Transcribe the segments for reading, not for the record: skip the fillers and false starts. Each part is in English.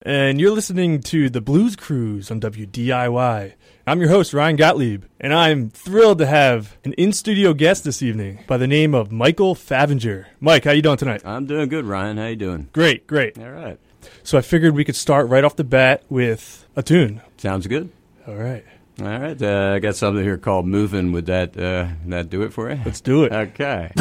And you're listening to The Blues Cruise on WDIY. I'm your host, Ryan Gottlieb, and I'm thrilled to have an in-studio guest this evening by the name of Michael Favinger. Mike, how you doing tonight? I'm doing good, Ryan. How you doing? Great. All right. So I figured we could start right off the bat with a tune. Sounds good. All right. I got something here called Movin'. Would that do it for you? Let's do it. Okay.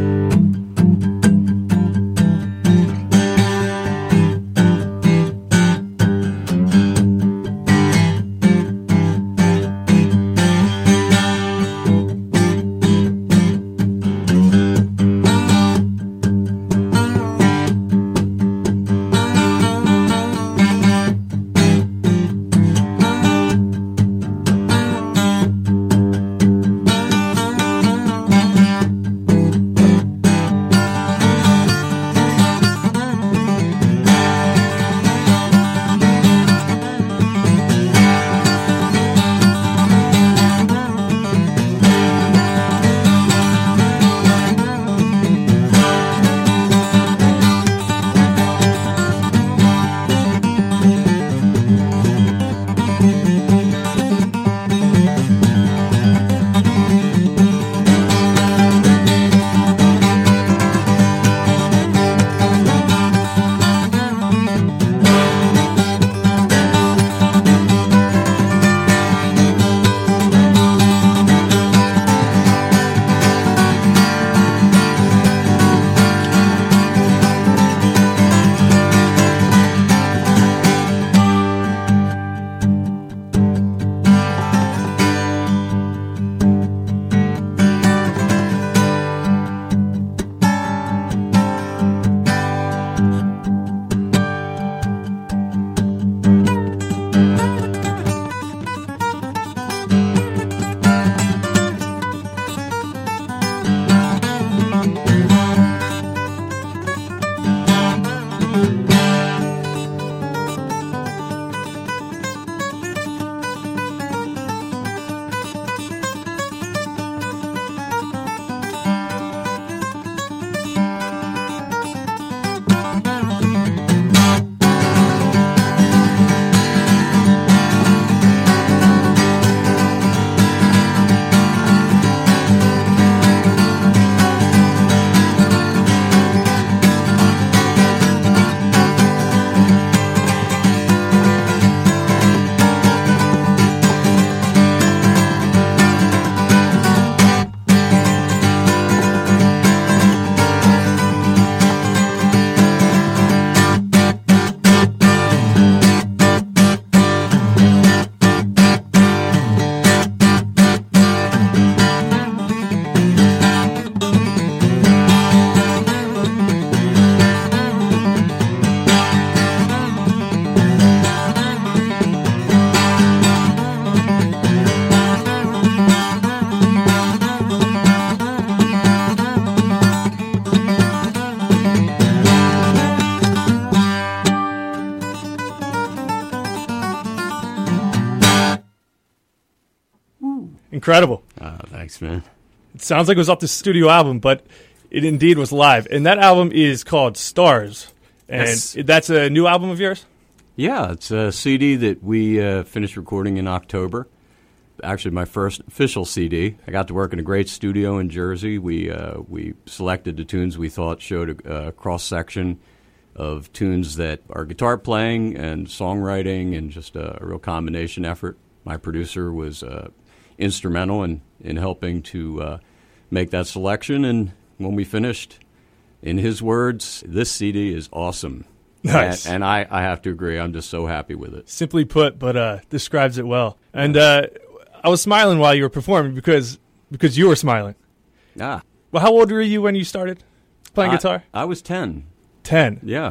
Incredible. Oh, thanks, man. It sounds like it was off the studio album, but it indeed was live. And that album is called Stars. And that's a new album of yours? Yeah, it's a CD that we finished recording in October. Actually, my first official CD. I got to work in a great studio in Jersey. We selected the tunes we thought showed a cross-section of tunes that are guitar playing and songwriting and just a real combination effort. My producer was instrumental in helping to make that selection. And when we finished, in his words, this CD is awesome. Nice. And I have to agree. I'm just so happy with it. Simply put, but describes it well. And I was smiling while you were performing because you were smiling. Ah. Well, how old were you when you started playing guitar? I was 10. 10? Yeah.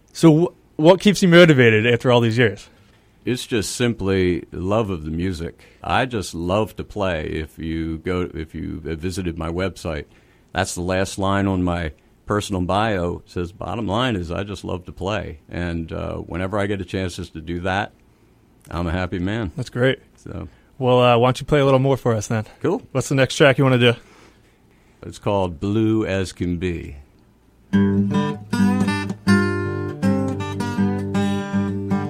So what keeps you motivated after all these years? It's just simply love of the music. I just love to play. If you visited my website, that's the last line on my personal bio. It says, bottom line is I just love to play. And whenever I get a chance just to do that, I'm a happy man. That's great. So, well, why don't you play a little more for us then? Cool. What's the next track you want to do? It's called Blue as Can Be.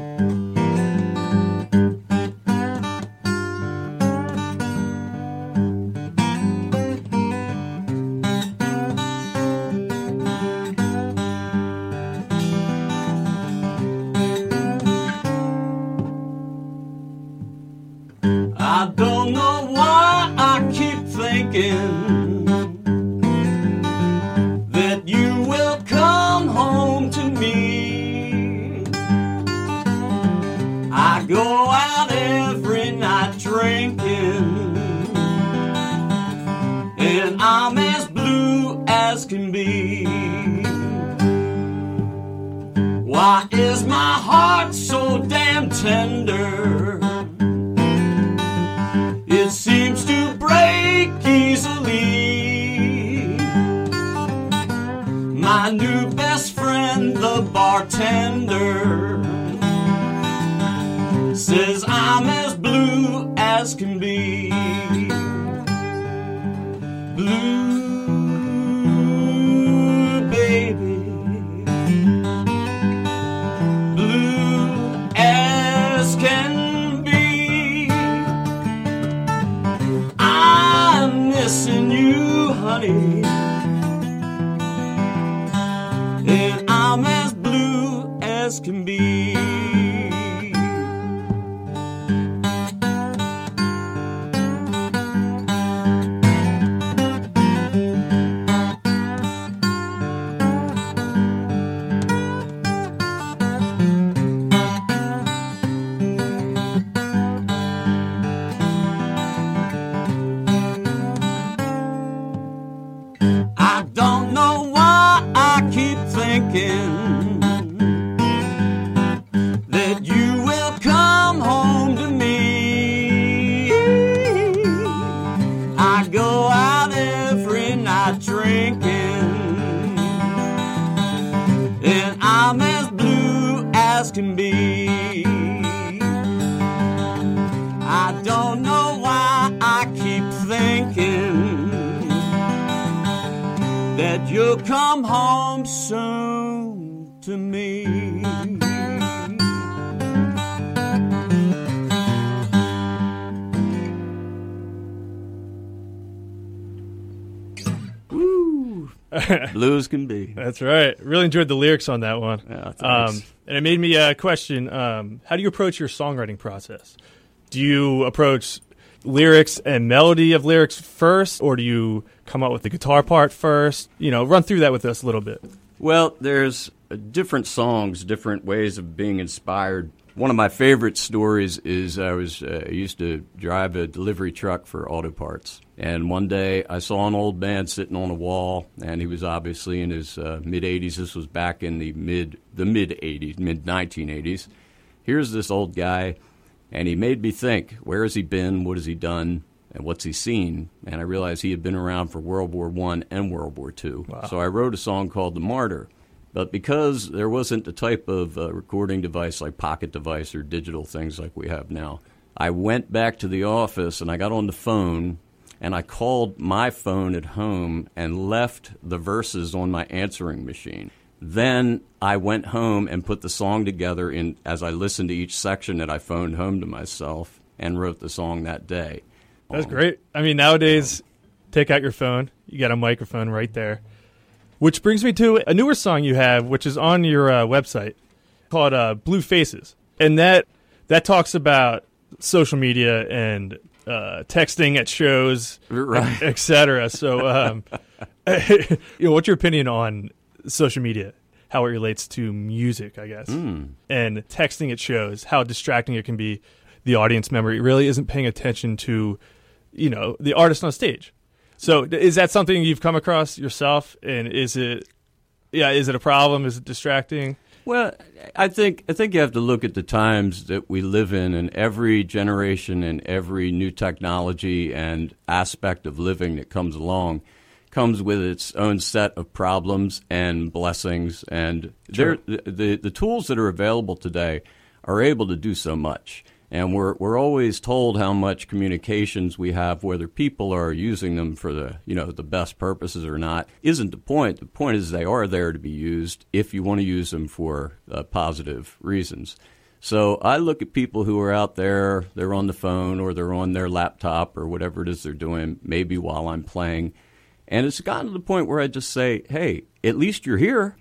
I don't know why I keep thinking that you will come home to me. I go out every night drinking, and I'm as blue as can be. Why is my heart so damn tender? It seems to break easily. My new best friend, the bartender, says I'm as blue as can be. Blue, baby, blue as can be. I'm missing you, honey, and I'm as blue as can be. I don't know why I keep thinking that you will come home to me. I go out every night drinking, and I'm as blue as can be. I don't know why I keep thinking that you'll come home soon to me. Woo! Blue as can be. That's right. Really enjoyed the lyrics on that one. Yeah, thanks. And it made me question, how do you approach your songwriting process? Do you approach lyrics and melody of lyrics first, or do you come up with the guitar part first? You know, run through that with us a little bit. Well, there's different songs, different ways of being inspired. One of my favorite stories is I used to drive a delivery truck for auto parts, and one day I saw an old man sitting on a wall, and he was obviously in his mid-80s. This was back in the mid-80s, mid-1980s. Here's this old guy, and he made me think, where has he been, what has he done, and what's he seen? And I realized he had been around for World War I and World War II. Wow. So I wrote a song called The Martyr. But because there wasn't the type of recording device like pocket device or digital things like we have now, I went back to the office and I got on the phone and I called my phone at home and left the verses on my answering machine. Then I went home and put the song together as I listened to each section that I phoned home to myself and wrote the song that day. That's great. I mean, nowadays, take out your phone. You got a microphone right there. Which brings me to a newer song you have, which is on your website, called Blue Faces. And that talks about social media and texting at shows, right, et cetera. So what's your opinion on social media, how it relates to music, I guess, and texting at shows, how distracting it can be? The audience member really isn't paying attention to, the artist on stage. So is that something you've come across yourself? And is it a problem? Is it distracting? Well, I think you have to look at the times that we live in, and every generation and every new technology and aspect of living that comes along comes with its own set of problems and blessings. And sure, the tools that are available today are able to do so much. And we're always told how much communications we have, whether people are using them for the best purposes or not, isn't the point. The point is they are there to be used if you want to use them for positive reasons. So I look at people who are out there, they're on the phone or they're on their laptop or whatever it is they're doing, maybe while I'm playing. And it's gotten to the point where I just say, hey, at least you're here.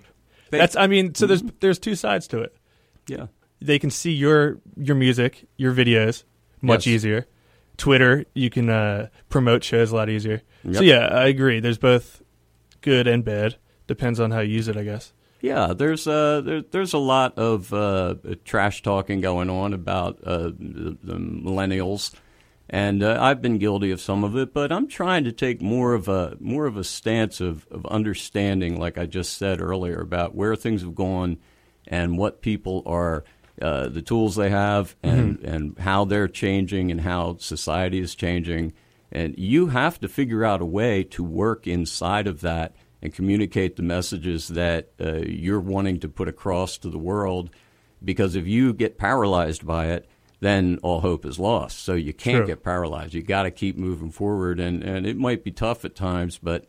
So there's two sides to it. Yeah. They can see your music, your videos, much easier. Twitter, you can promote shows a lot easier. Yep. So yeah, I agree. There's both good and bad. Depends on how you use it, I guess. Yeah, there's a lot of trash talking going on about the millennials, and I've been guilty of some of it. But I'm trying to take more of a stance of understanding, like I just said earlier, about where things have gone and what people are, the tools they have, and how they're changing and how society is changing. And you have to figure out a way to work inside of that and communicate the messages that you're wanting to put across to the world, because if you get paralyzed by it, then all hope is lost. So you can't get paralyzed. You got to keep moving forward, and it might be tough at times, but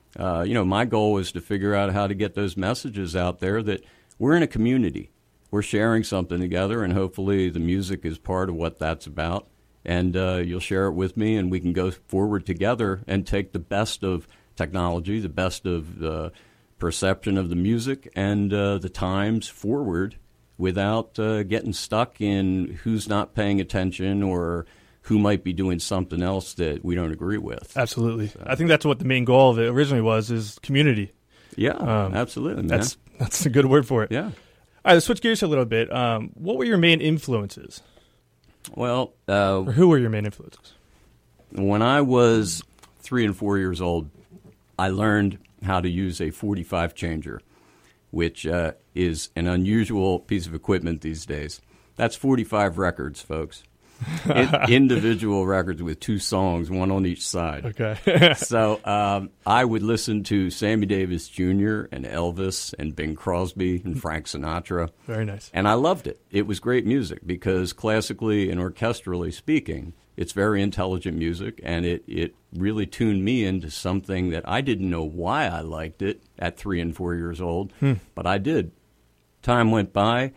my goal is to figure out how to get those messages out there that we're in a community. We're sharing something together, and hopefully the music is part of what that's about. And you'll share it with me, and we can go forward together and take the best of technology, the best of the perception of the music, and the times forward without getting stuck in who's not paying attention or who might be doing something else that we don't agree with. Absolutely. So, I think that's what the main goal of it originally was, is community. Yeah, absolutely, man. That's a good word for it. Yeah. All right, let's switch gears a little bit. What were your main influences? Well, or who were your main influences? When I was 3 and 4 years old, I learned how to use a 45 changer, which is an unusual piece of equipment these days. That's 45 records, folks. Individual records with 2 songs, one on each side. Okay. So I would listen to Sammy Davis Jr. and Elvis and Bing Crosby and Frank Sinatra. Very nice. And I loved it. It was great music because classically and orchestrally speaking, it's very intelligent music, and it really tuned me into something that I didn't know why I liked it at 3 and 4 years old, but I did. Time went by.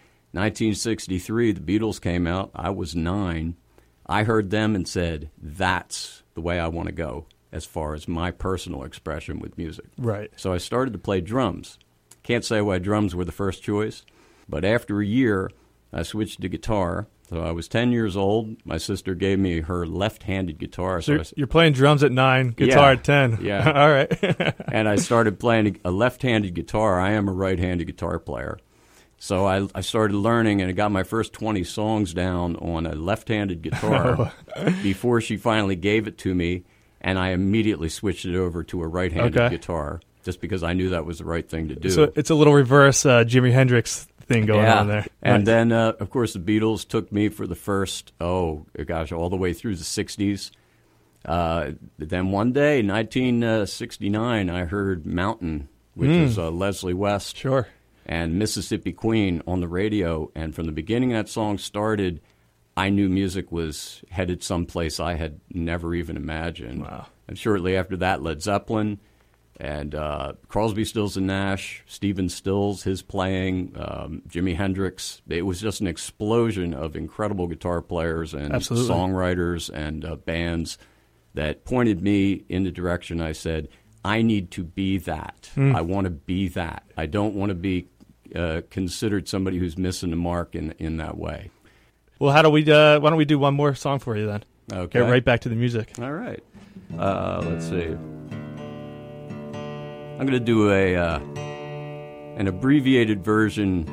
1963, the Beatles came out. I was 9. I heard them and said, that's the way I want to go as far as my personal expression with music. Right. So I started to play drums. Can't say why drums were the first choice, but after a year, I switched to guitar. So I was 10 years old. My sister gave me her left-handed guitar. So you're playing drums at 9, guitar at 10. Yeah. All right. And I started playing a left-handed guitar. I am a right-handed guitar player. So I started learning, and I got my first 20 songs down on a left-handed guitar before she finally gave it to me, and I immediately switched it over to a right-handed guitar just because I knew that was the right thing to do. So it's a little reverse Jimi Hendrix thing going on there. And then, of course, the Beatles took me for the first, all the way through the 60s. Then one day, 1969, I heard Mountain, which is Leslie West. Sure. And Mississippi Queen on the radio. And from the beginning that song started, I knew music was headed someplace I had never even imagined. Wow. And shortly after that, Led Zeppelin and Crosby, Stills, and Nash, Stephen Stills, his playing, Jimi Hendrix. It was just an explosion of incredible guitar players and songwriters and bands that pointed me in the direction I said, I need to be that. I want to be that. I don't want to be considered somebody who's missing the mark in that way. Well, why don't we do one more song for you then? Okay. Get right back to the music. All right. Let's see. I'm going to do an abbreviated version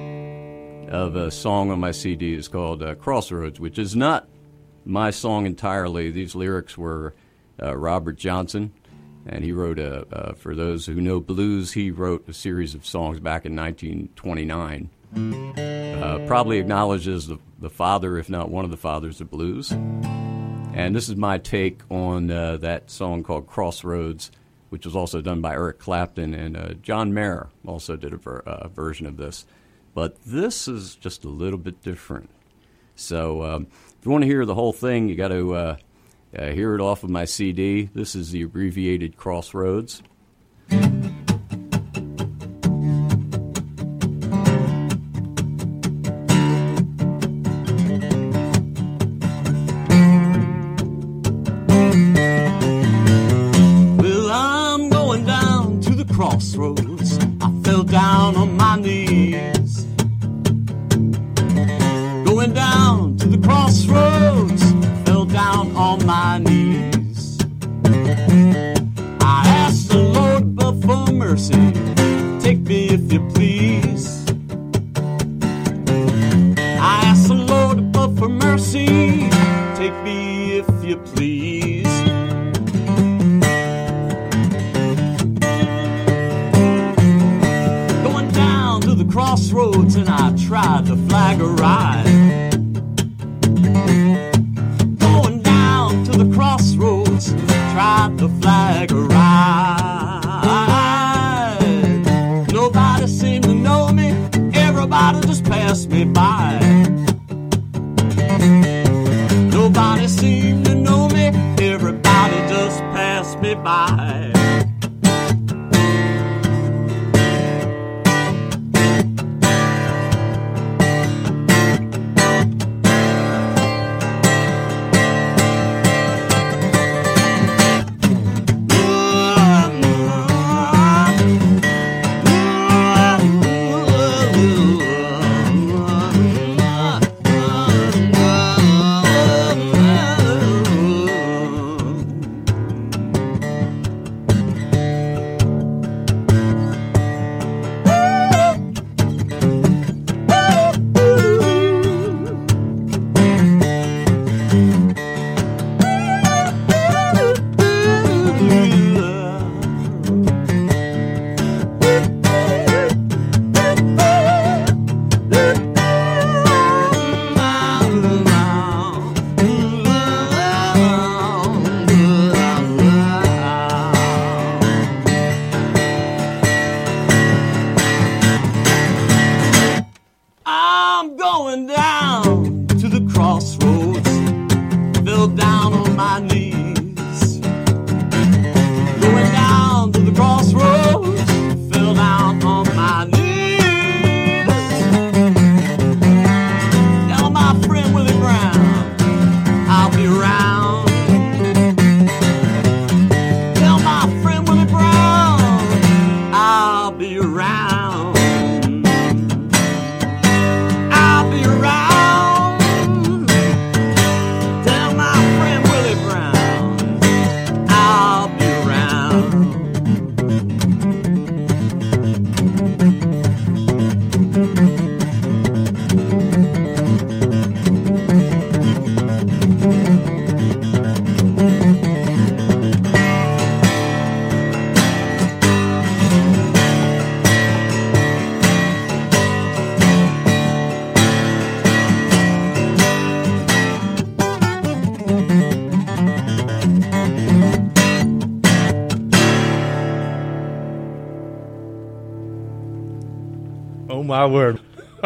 of a song on my CD. It's called Crossroads, which is not my song entirely. These lyrics were Robert Johnson. And he wrote, for those who know blues, he wrote a series of songs back in 1929. Probably acknowledges the father, if not one of the fathers of blues. And this is my take on that song called Crossroads, which was also done by Eric Clapton. And John Mayer also did a version of this. But this is just a little bit different. So if you want to hear the whole thing, you got to... hear it off of my CD. This is the abbreviated Crossroads. Well, I'm going down to the crossroads. I fell down on my knees. Going down to the crossroads. Fell down on on my knees. I ask the Lord but for mercy, take me if you please. I ask the Lord but for mercy, take me if you please. Going down to the crossroads and I tried to flag a ride. Going down to the crossroads, tried to flag a ride. Nobody seemed to know me, everybody just passed me by. Nobody seemed to know me, everybody just passed me by. I'm going down to the crossroads, fell down on my knees. Going down to the crossroads, fell down on my knees. Tell my friend Willie Brown, I'll be around. Tell my friend Willie Brown, I'll be around. Oh, my word.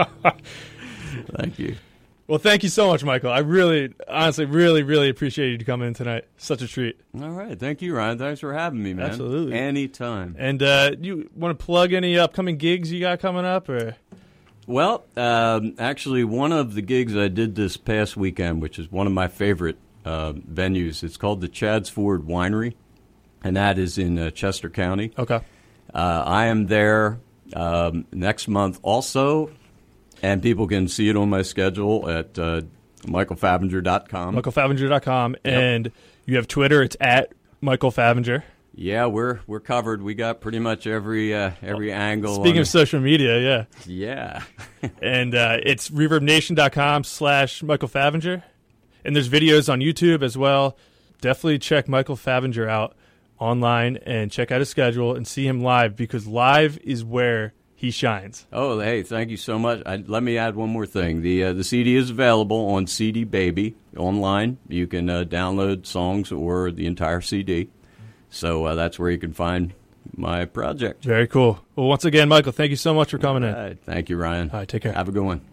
Thank you. Well, thank you so much, Michael. I honestly, really appreciate you coming in tonight. Such a treat. All right. Thank you, Ryan. Thanks for having me, man. Absolutely. Anytime. And you want to plug any upcoming gigs you got coming up? Or? Well, actually, one of the gigs I did this past weekend, which is one of my favorite venues, it's called the Chadds Ford Winery, and that is in Chester County. Okay. I am there next month also, and people can see it on my schedule at michaelfavinger.com. michaelfavinger.com. Yep. And you have Twitter. It's at Michael Favinger. Yeah, we're covered. We got pretty much every angle. Speaking of social media, yeah. Yeah. And it's reverbnation.com/Michael Favinger. And there's videos on YouTube as well. Definitely check Michael Favinger out online and check out his schedule and see him live, because live is where he shines. Oh, hey, thank you so much. Let me add one more thing. The CD is available on CD Baby online. You can download songs or the entire CD. So that's where you can find my project. Very cool. Well, once again, Michael, thank you so much for coming in. Thank you, Ryan. All right, take care. Have a good one.